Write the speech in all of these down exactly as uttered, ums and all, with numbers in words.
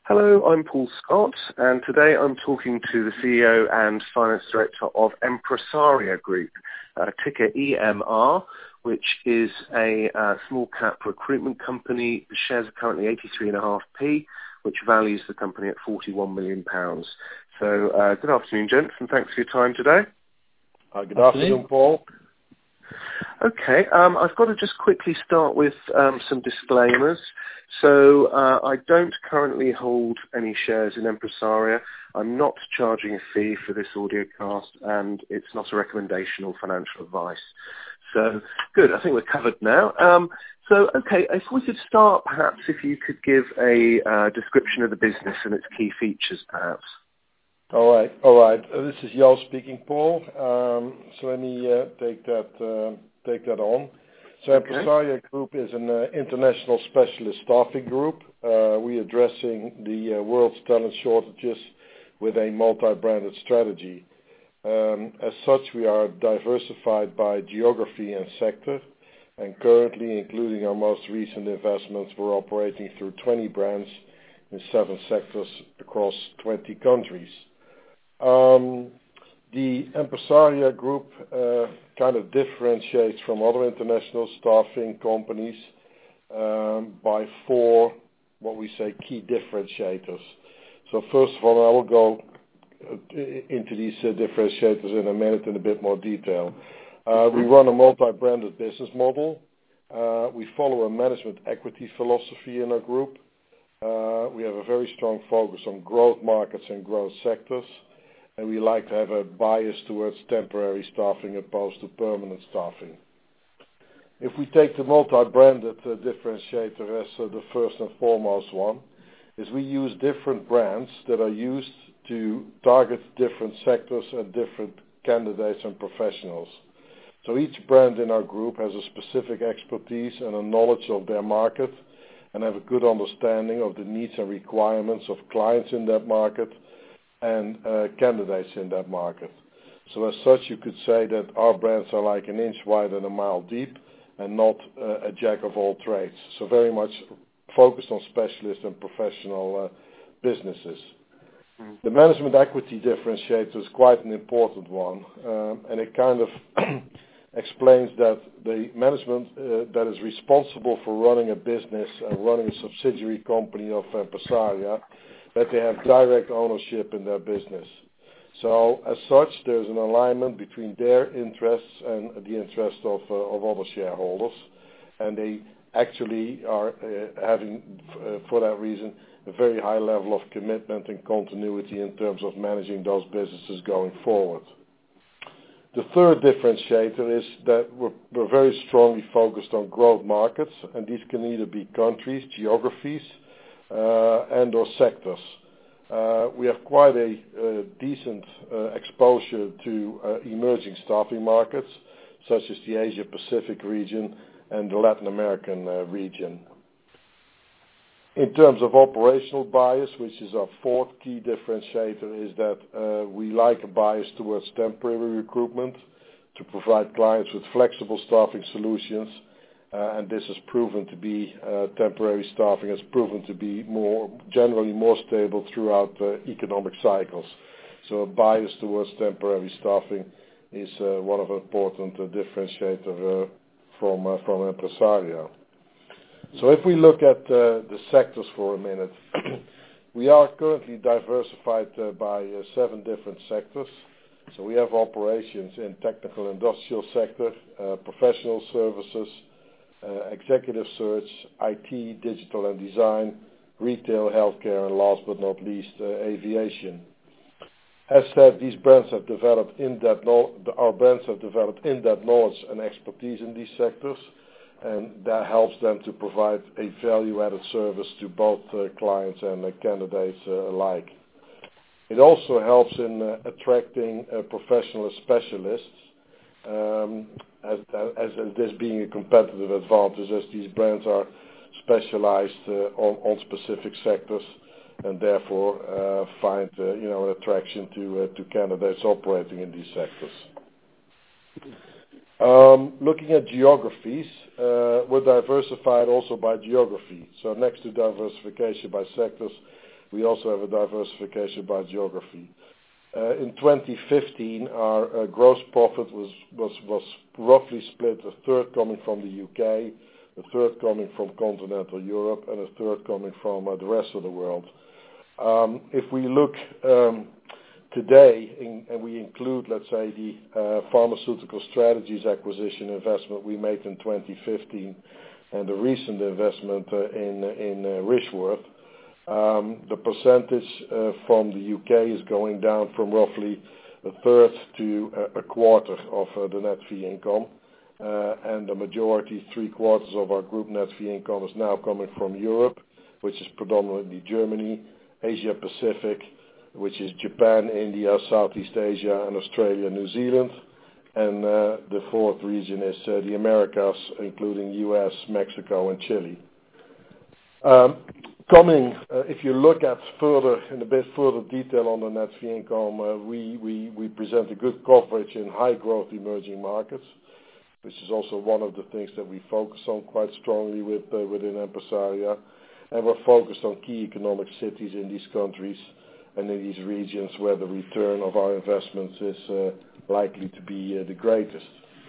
Hello, I'm Paul Scott, and today I'm talking to the C E O and Finance Director of Empresaria Group, uh, ticker E M R, which is a uh, small-cap recruitment company. The shares are currently eighty-three point five p, which values the company at forty-one million pounds. So uh, good afternoon, gents, and thanks for your time today. Uh, good afternoon, Paul. Okay, um, I've got to just quickly start with um, some disclaimers. So uh, I don't currently hold any shares in Empresaria. I'm not charging a fee for this audiocast, and it's not a recommendation or financial advice. So good, I think we're covered now. Um, so, okay, if we could start, perhaps, if you could give a uh, description of the business and its key features, perhaps. All right, all right. Uh, this is Jo speaking, Paul. Um, so let me uh, take that uh, take that on. So Okay. Empresaria Group is an uh, international specialist staffing group. Uh, we are addressing the uh, world's talent shortages with a multi-branded strategy. Um, as such, we are diversified by geography and sector, and currently, including our most recent investments, we're operating through twenty brands in seven sectors across twenty countries. Um, the Empresaria Group uh, kind of differentiates from other international staffing companies um, by four, what we say, key differentiators. So first of all, I will go into these uh, differentiators in a minute in a bit more detail. Uh, we run a multi-branded business model. Uh, we follow a management equity philosophy in our group. Uh, we have a very strong focus on growth markets and growth sectors, and we like to have a bias towards temporary staffing opposed to permanent staffing. If we take the multi-branded uh, differentiator as uh, the first and foremost one, is we use different brands that are used to target different sectors and different candidates and professionals. So each brand in our group has a specific expertise and a knowledge of their market, and have a good understanding of the needs and requirements of clients in that market and uh, candidates in that market. So as such, you could say that our brands are like an inch wide and a mile deep, and not uh, a jack of all trades. So very much focused on specialist and professional uh, businesses. Mm. The management equity differentiator is quite an important one, um, and it kind of explains that the management uh, that is responsible for running a business and running a subsidiary company of Empresaria, that they have direct ownership in their business. So as such, there's an alignment between their interests and the interests of, uh, of other shareholders, and they actually are uh, having, uh, for that reason, a very high level of commitment and continuity in terms of managing those businesses going forward. The third differentiator is that we're, we're very strongly focused on growth markets, and these can either be countries, geographies, uh, and or sectors. Uh, we have quite a uh, decent uh, exposure to uh, emerging staffing markets, such as the Asia-Pacific region and the Latin American uh, region. In terms of operational bias, which is our fourth key differentiator, is that uh, we like a bias towards temporary recruitment to provide clients with flexible staffing solutions, uh, and this has proven to be, uh, temporary staffing has proven to be more, generally more stable throughout uh, economic cycles. So a bias towards temporary staffing is uh, one of the important uh, differentiator uh, from, uh, from Empresaria. So if we look at uh, the sectors for a minute, we are currently diversified uh, by uh, seven different sectors. So we have operations in technical industrial sector, uh, professional services, uh, executive search, I T, digital and design, retail, healthcare, and last but not least, uh, aviation. As said, these brands have developed in that no- our brands have developed in that knowledge and expertise in these sectors, and that helps them to provide a value-added service to both uh, clients and uh, candidates uh, alike. It also helps in uh, attracting uh, professional specialists, um, as, as, as this being a competitive advantage, as these brands are specialized uh, on, on specific sectors, and therefore uh, find uh, you know an attraction to uh, to candidates operating in these sectors. Um, looking at geographies, uh, we're diversified also by geography. So next to diversification by sectors, we also have a diversification by geography. Uh, in twenty fifteen, our uh, gross profit was, was, was roughly split, a third coming from the U K, a third coming from continental Europe, and a third coming from uh, the rest of the world. Um, if we look um, today, in, and we include, let's say, the uh, Pharmaceutical Strategies acquisition investment we made in twenty fifteen, and the recent investment uh, in in uh, Richworth, um, the percentage uh, from the U K is going down from roughly a third to a, a quarter of uh, the net fee income, uh, and the majority, three quarters of our group net fee income is now coming from Europe, which is predominantly Germany, Asia Pacific, which is Japan, India, Southeast Asia, and Australia, New Zealand. And uh, the fourth region is uh, the Americas, including U S, Mexico, and Chile. Um, coming, uh, if you look at further, in a bit further detail on the net fee income, uh, we, we, we present a good coverage in high growth emerging markets, which is also one of the things that we focus on quite strongly with, uh, within Empresaria. And we're focused on key economic cities in these countries and in these regions where the return of our investments is uh, likely to be uh, the greatest.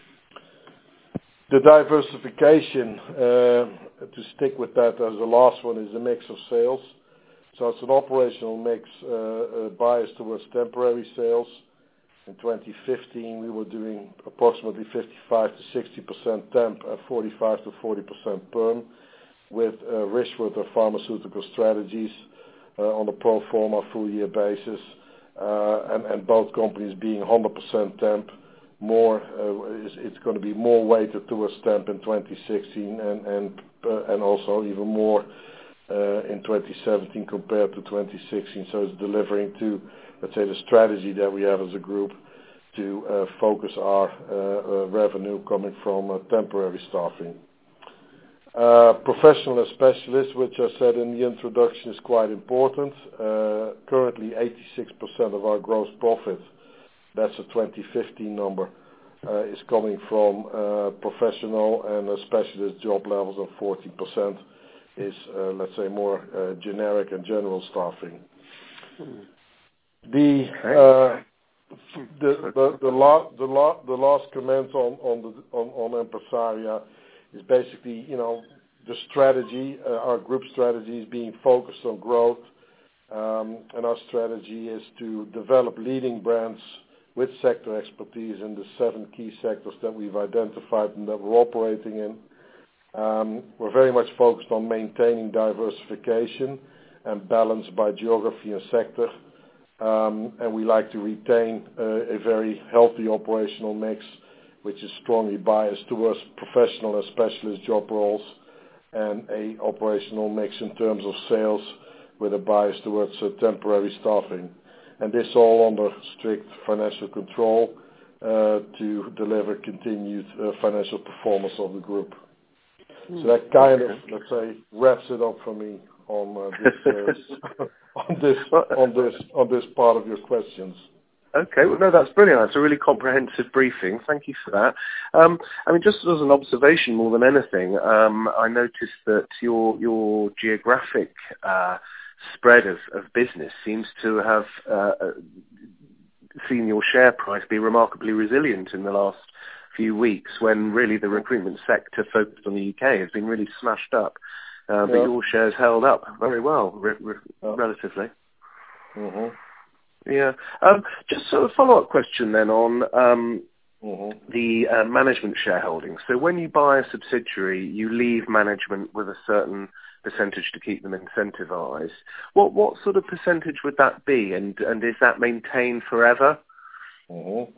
The diversification, uh, to stick with that as the last one, is a mix of sales. So it's an operational mix uh, uh, biased towards temporary sales. In twenty fifteen, we were doing approximately fifty-five to sixty percent temp and forty-five to forty percent perm, with uh, Richworth or Pharmaceutical Strategies uh, on a pro forma full year basis, uh, and, and both companies being one hundred percent temp. More, uh, is, it's going to be more weighted towards temp in twenty sixteen, and and uh, and also even more uh, in twenty seventeen compared to twenty sixteen. So it's delivering to, let's say, the strategy that we have as a group to uh, focus our uh, uh, revenue coming from uh, temporary staffing. Uh, professional and specialists, which I said in the introduction, is quite important. Uh, currently, eighty-six percent of our gross profit, that's a twenty fifteen number, uh, is coming from uh, professional and uh, specialist job levels, and fourteen percent is, uh, let's say, more uh, generic and general staffing. The uh, the the the, la- the, la- the last comment on on the on, on Empresaria is basically, you know, the strategy, uh, our group strategy is being focused on growth, um, and our strategy is to develop leading brands with sector expertise in the seven key sectors that we've identified and that we're operating in. Um, we're very much focused on maintaining diversification and balance by geography and sector, um, and we like to retain uh, a very healthy operational mix, which is strongly biased towards professional and specialist job roles, and a operational mix in terms of sales with a bias towards uh, temporary staffing. And this all under strict financial control uh, to deliver continued uh, financial performance of the group. Mm. So that kind of, let's say, wraps it up for me on uh, this uh, on this on this on this part of your questions. Okay, well, no, that's brilliant. That's a really comprehensive briefing. Thank you for that. Um, I mean, just as an observation more than anything, um, I noticed that your your geographic uh, spread of, of business seems to have uh, seen your share price be remarkably resilient in the last few weeks, when really the recruitment sector focused on the U K has been really smashed up. Uh, but yeah. Your shares held up very well, re- re- yeah. relatively. Mm-hmm. Yeah. Um, just sort of follow-up question then on um, mm-hmm. the uh, management shareholding. So when you buy a subsidiary, you leave management with a certain percentage to keep them incentivized. What what sort of percentage would that be, and and is that maintained forever? Mm-hmm.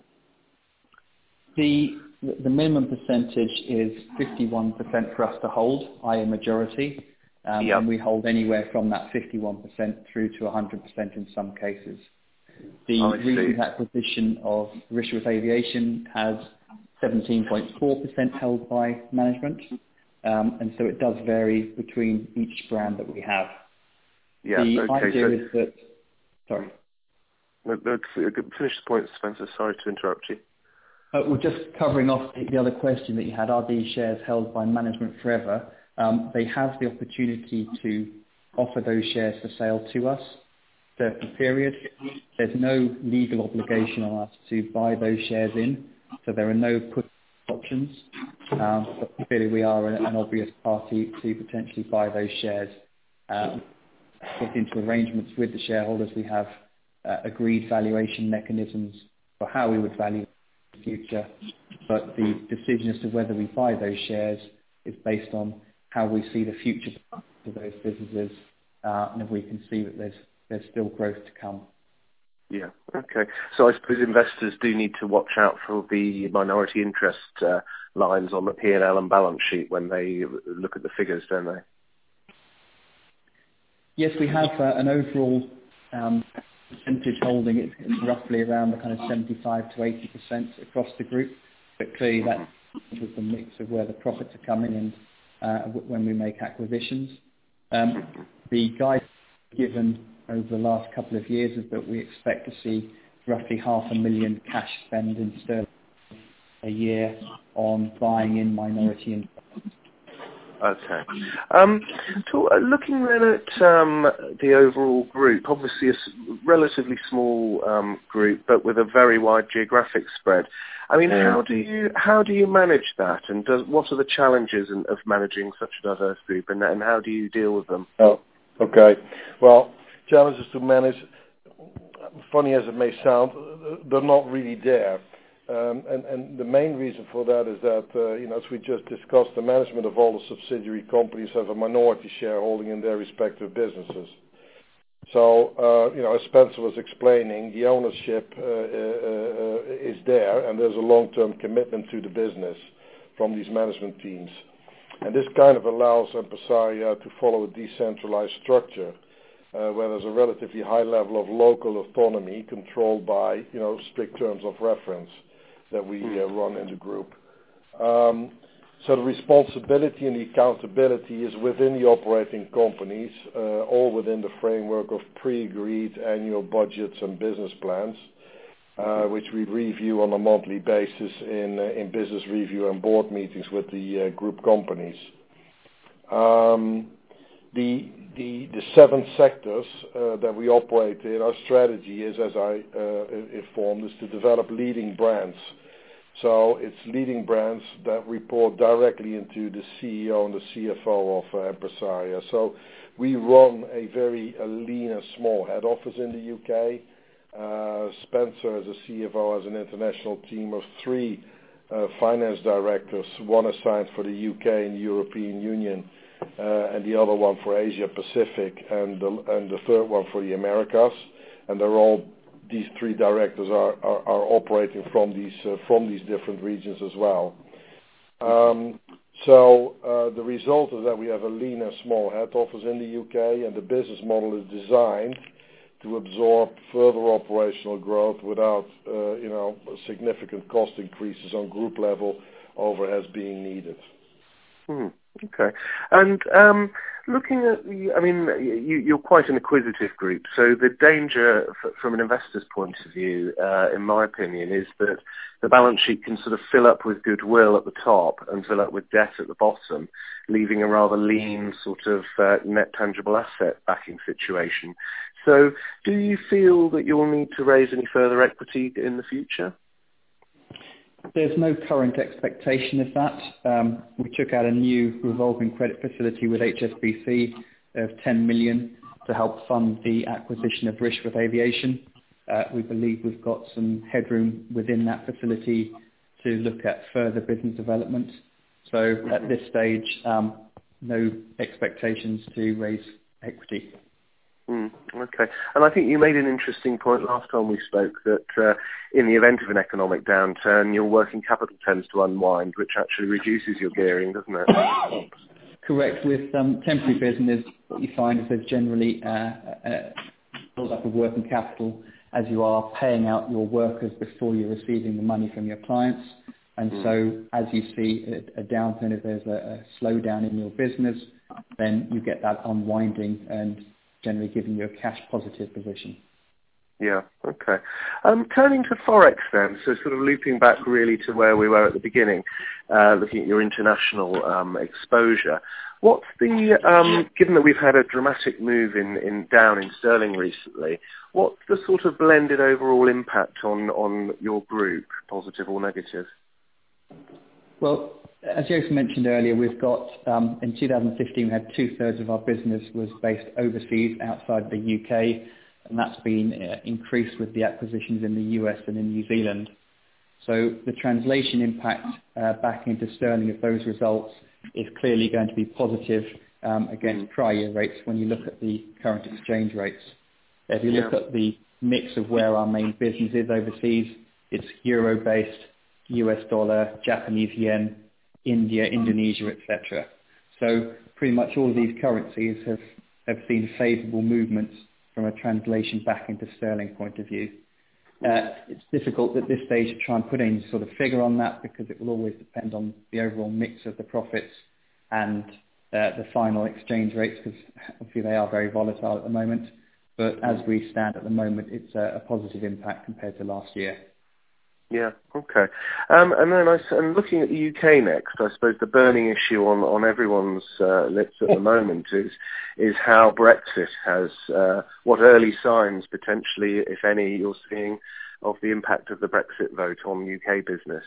The the minimum percentage is fifty-one percent for us to hold, that is majority, um, yep. and we hold anywhere from that fifty-one percent through to one hundred percent in some cases. The oh, recent acquisition of Richworth Aviation has seventeen point four percent held by management, um, and so it does vary between each brand that we have. Yeah, the okay, idea so is that... Sorry. No, no, finish the point, Spencer. Sorry to interrupt you. Uh, well, just covering off the, the other question that you had, are these shares held by management forever? Um, they have the opportunity to offer those shares for sale to us certain period. There's no legal obligation on us to buy those shares in, so there are no put options. Um, but clearly we are an, an obvious party to potentially buy those shares. Uh, put into arrangements with the shareholders. We have uh, agreed valuation mechanisms for how we would value the future, but the decision as to whether we buy those shares is based on how we see the future of those businesses, uh, and if we can see that there's there's still growth to come. Yeah, okay. So I suppose investors do need to watch out for the minority interest uh, lines on the P and L and balance sheet when they look at the figures, don't they? Yes, we have uh, an overall um, percentage holding. It's, it's roughly around the kind of seventy-five to eighty percent across the group, but clearly that is the mix of where the profits are coming in uh, when we make acquisitions. Um, the guidance given over the last couple of years is that we expect to see roughly half a million cash spend in sterling a year on buying in minority interest. Okay. Um, so, uh, looking then at um, the overall group, obviously a s- relatively small um, group, but with a very wide geographic spread. I mean, Yeah. how do you how do you manage that, and does, what are the challenges in, of managing such a diverse group, and, and how do you deal with them? Oh, okay. Well, challenges to manage, funny as it may sound, they're not really there. Um, and, and the main reason for that is that, uh, you know, as we just discussed, the management of all the subsidiary companies have a minority shareholding in their respective businesses. So, uh, you know, as Spencer was explaining, the ownership uh, uh, uh, is there, and there's a long-term commitment to the business from these management teams. And this kind of allows Empresaria to follow a decentralized structure, uh, where there's a relatively high level of local autonomy controlled by, you know, strict terms of reference that we uh, run in the group. Um, so the responsibility and the accountability is within the operating companies, uh, all within the framework of pre-agreed annual budgets and business plans, uh, which we review on a monthly basis in uh, in business review and board meetings with the uh, group companies. Um, the the the seven sectors uh, that we operate in, our strategy is, as I uh, informed, is to develop leading brands. So it's leading brands that report directly into the C E O and the C F O of uh, Empresaria. So we run a very a lean and small head office in the U K. Uh, Spencer, as a C F O, has an international team of three uh, finance directors, one assigned for the U K and the European Union, uh, and the other one for Asia Pacific, and the, and the third one for the Americas. And they're all These three directors are, are, are operating from these uh, from these different regions as well. Um, so uh, the result is that we have a lean and small head office in the U K, and the business model is designed to absorb further operational growth without uh, you know significant cost increases on group level overheads being needed. Hmm. Okay. And um, looking at the, I mean, you, you're quite an acquisitive group, so the danger f- from an investor's point of view, uh, in my opinion, is that the balance sheet can sort of fill up with goodwill at the top and fill up with debt at the bottom, leaving a rather lean sort of uh, net tangible asset backing situation. So do you feel that you'll need to raise any further equity in the future? There's no current expectation of that. Um, we took out a new revolving credit facility with H S B C of ten million to help fund the acquisition of Rishworth Aviation. Uh, we believe we've got some headroom within that facility to look at further business development. So at this stage, um, no expectations to raise equity. Mm, okay. And I think you made an interesting point last time we spoke that uh, in the event of an economic downturn, your working capital tends to unwind, which actually reduces your gearing, doesn't it? Correct. With um, temporary business, what you find is there's generally uh, a build-up of working capital as you are paying out your workers before you're receiving the money from your clients. And mm. so as you see a, a downturn, if there's a, a slowdown in your business, then you get that unwinding and generally giving you a cash positive position. Yeah, okay. Um, turning to Forex then, so sort of looping back really to where we were at the beginning, uh, looking at your international um, exposure. What's the, um, given that we've had a dramatic move in, in down in sterling recently, what's the sort of blended overall impact on, on your group, positive or negative? Well, as Joost mentioned earlier, we've got, um, in two thousand fifteen, we had two-thirds of our business was based overseas outside the U K, and that's been uh, increased with the acquisitions in the U S and in New Zealand. So the translation impact uh, back into sterling of those results is clearly going to be positive um, against prior year rates when you look at the current exchange rates. If you look yeah. at the mix of where our main business is overseas, it's euro-based, U S dollar, Japanese yen, India, Indonesia, et cetera. So pretty much all of these currencies have, have seen favourable movements from a translation back into sterling point of view. Uh, it's difficult at this stage to try and put any sort of figure on that because it will always depend on the overall mix of the profits and uh, the final exchange rates, because obviously they are very volatile at the moment. But as we stand at the moment, it's a, a positive impact compared to last year. Yeah, okay. Um, and then I, and looking at the U K next, I suppose the burning issue on, on everyone's uh, lips at the moment is is how Brexit has, uh, what early signs potentially, if any, you're seeing of the impact of the Brexit vote on U K business.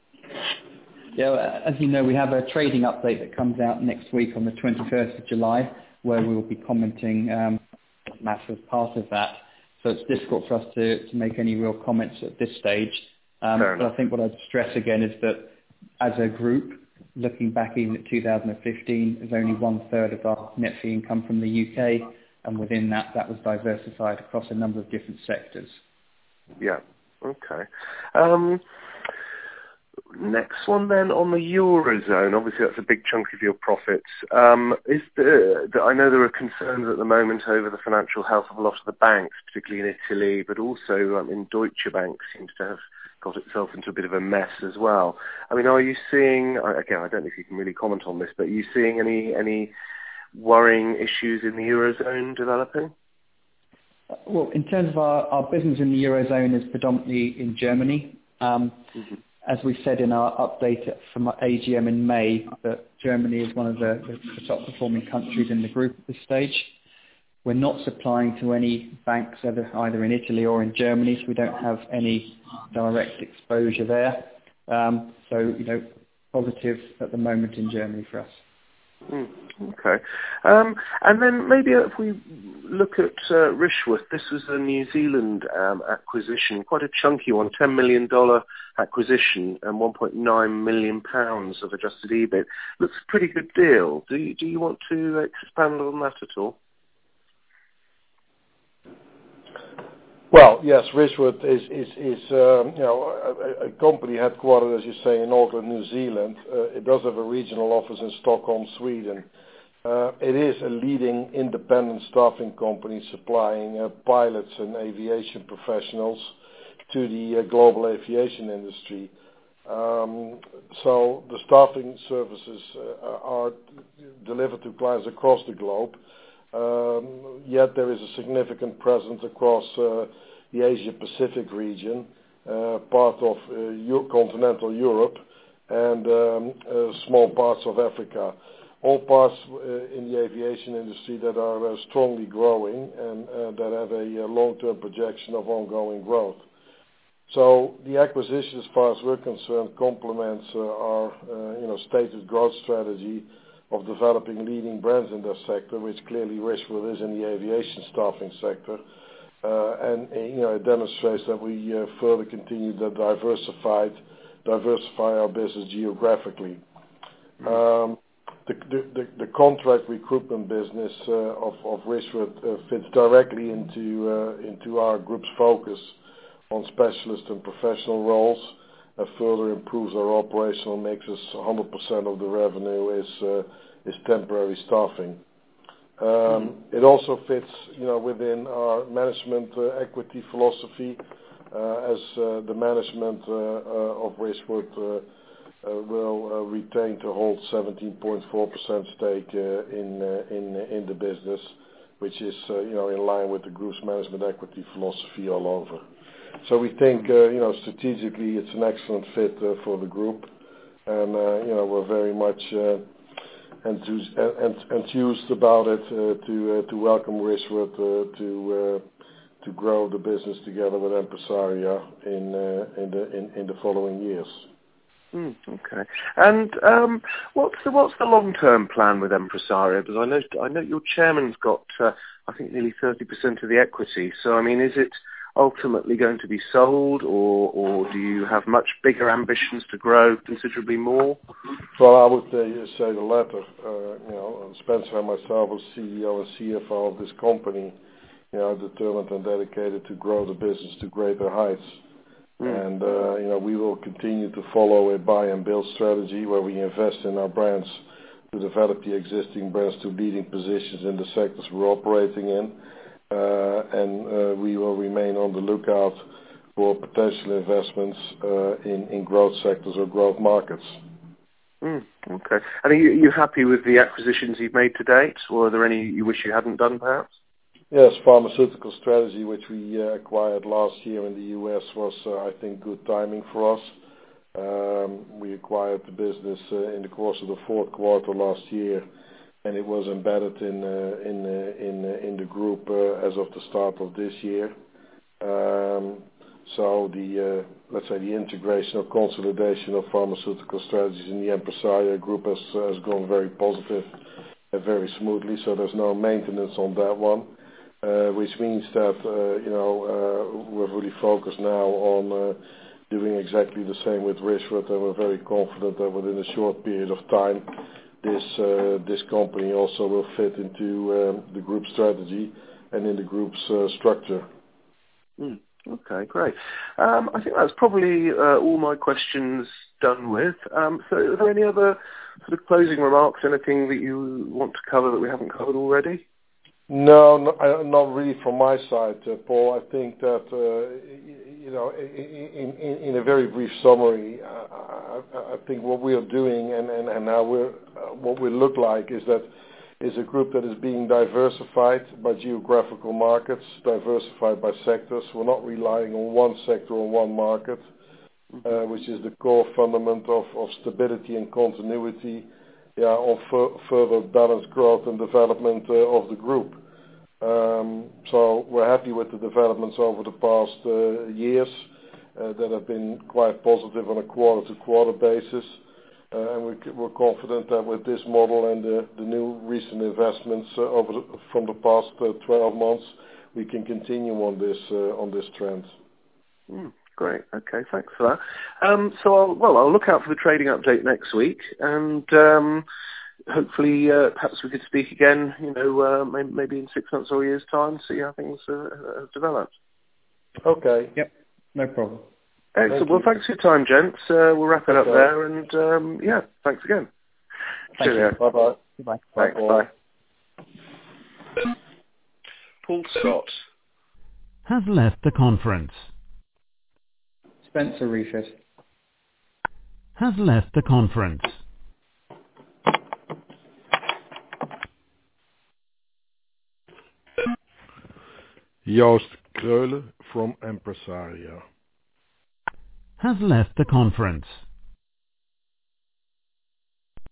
Yeah, as you know, we have a trading update that comes out next week on the twenty-first of July, where we will be commenting um, matters as part of that. So it's difficult for us to, to make any real comments at this stage. Um, but I think what I'd stress again is that as a group, looking back even at two thousand fifteen, there's only one third of our net fee income from the U K, and within that, that was diversified across a number of different sectors. Yeah, okay. Um, next one then on the Eurozone, obviously that's a big chunk of your profits. Um, is the, the, I know there are concerns at the moment over the financial health of a lot of the banks, particularly in Italy, but also um, in Deutsche Bank seems to have got itself into a bit of a mess as well. I mean, are you seeing, again, I don't know if you can really comment on this, but are you seeing any any worrying issues in the Eurozone developing? Well, in terms of our, our business in the Eurozone is predominantly in Germany. Um, mm-hmm. As we said in our update from our A G M in May, that Germany is one of the, the top performing countries in the group at this stage. We're not supplying to any banks either, either in Italy or in Germany, so we don't have any direct exposure there. Um, so, you know, positive at the moment in Germany for us. Mm, okay. Um, and then maybe if we look at uh, Rishworth, this was a New Zealand um, acquisition, quite a chunky one, ten million dollars acquisition and one point nine million pounds of adjusted E B I T. Looks a pretty good deal. Do you, do you want to expand on that at all? Well, yes, Rishworth is, is, is um, you know, a, a company headquartered, as you say, in Auckland, New Zealand. Uh, it does have a regional office in Stockholm, Sweden. Uh, it is a leading independent staffing company supplying uh, pilots and aviation professionals to the uh, global aviation industry. Um, so the staffing services uh, are delivered to clients across the globe. Um, yet there is a significant presence across uh, the Asia-Pacific region, uh, part of uh, Euro- continental Europe, and um, uh, small parts of Africa. All parts uh, in the aviation industry that are uh, strongly growing and uh, that have a, a long-term projection of ongoing growth. So the acquisition, as far as we're concerned, complements uh, our uh, you know, stated growth strategy of developing leading brands in that sector, which clearly Rishworth is in the aviation staffing sector. Uh, and, uh, you know, it demonstrates that we uh, further continue to diversified, diversify our business geographically. Um, the, the, the, the contract recruitment business uh, of, of Rishworth uh, fits directly into, uh, into our group's focus on specialist and professional roles. Uh, further improves our operational mix as one hundred percent of the revenue is uh, is temporary staffing. Um, mm-hmm. It also fits, you know, within our management uh, equity philosophy, uh, as uh, the management uh, uh, of Rishworth uh, uh, will uh, retain to hold seventeen point four percent stake uh, in uh, in in the business, which is uh, you know in line with the group's management equity philosophy all over. So we think uh, you know strategically it's an excellent fit uh, for the group, and uh, you know we're very much uh, enthused, uh, enthused about it uh, to uh, to welcome Rishworth uh, to uh, to grow the business together with Empresaria in uh, in the in, in the following years. Mm, okay. And um, what's the what's the long term plan with Empresaria? Because I know I know your chairman's got uh, I think nearly thirty percent of the equity. So I mean, is it ultimately going to be sold, or or do you have much bigger ambitions to grow considerably more? Well, I would uh, say the latter. Uh, you know, Spencer and myself as C E O and C F O of this company, you know, determined and dedicated to grow the business to greater heights. Mm. And, uh, you know, we will continue to follow a buy and build strategy where we invest in our brands to develop the existing brands to leading positions in the sectors we're operating in. Uh, and uh, we will remain on the lookout for potential investments uh, in, in growth sectors or growth markets. Mm, okay. And are you, are you happy with the acquisitions you've made to date, or are there any you wish you hadn't done, perhaps? Yes, Pharmaceutical Strategy, which we uh, acquired last year in the U S, was, uh, I think, good timing for us. Um, we acquired the business uh, in the course of the fourth quarter last year, and it was embedded in uh, in uh, in uh, in the group uh, as of the start of this year. Um, so the uh, let's say the integration or consolidation of Pharmaceutical Strategies in the Empresaria group has uh, has gone very positive and very smoothly. So there's no maintenance on that one. Uh, which means that uh, you know uh, we're really focused now on uh, doing exactly the same with Rishworth, and we're very confident that within a short period of time, this uh, this company also will fit into um, the group strategy and in the group's uh, structure. Mm, okay, great. Um, I think that's probably uh, all my questions done with. Um, so, are there any other sort of closing remarks? Anything that you want to cover that we haven't covered already? No, not, not really from my side, uh, Paul. I think that, uh, you know, in, in, in a very brief summary, uh, I, I think what we are doing and, and, and how we're, uh, what we look like is that is a group that is being diversified by geographical markets, diversified by sectors. We're not relying on one sector or one market, uh, which is the core fundament of, of stability and continuity. Yeah, on f- further balanced growth and development uh, of the group. Um, so we're happy with the developments over the past uh, years uh, that have been quite positive on a quarter-to-quarter basis. Uh, and we, we're confident that with this model and the, the new recent investments uh, over the, from the past uh, twelve months, we can continue on this uh, on this trend. Mm. Great. Okay. Thanks for that. Um, so, I'll, well, I'll look out for the trading update next week, and um, hopefully, uh, perhaps we could speak again. You know, uh, maybe, maybe in six months or a year's time, see how things uh, have developed. Okay. Yep. No problem. Excellent. Thank well, you. thanks for your time, gents. Uh, we'll wrap it okay. up there, and um, yeah, thanks again. Thank Cheerio. you. Bye bye. Goodbye. Thanks. Bye. Bye. Paul Scott has left the conference. Spencer Refit has left the conference. Joost Kreulen from Empresaria has left the conference.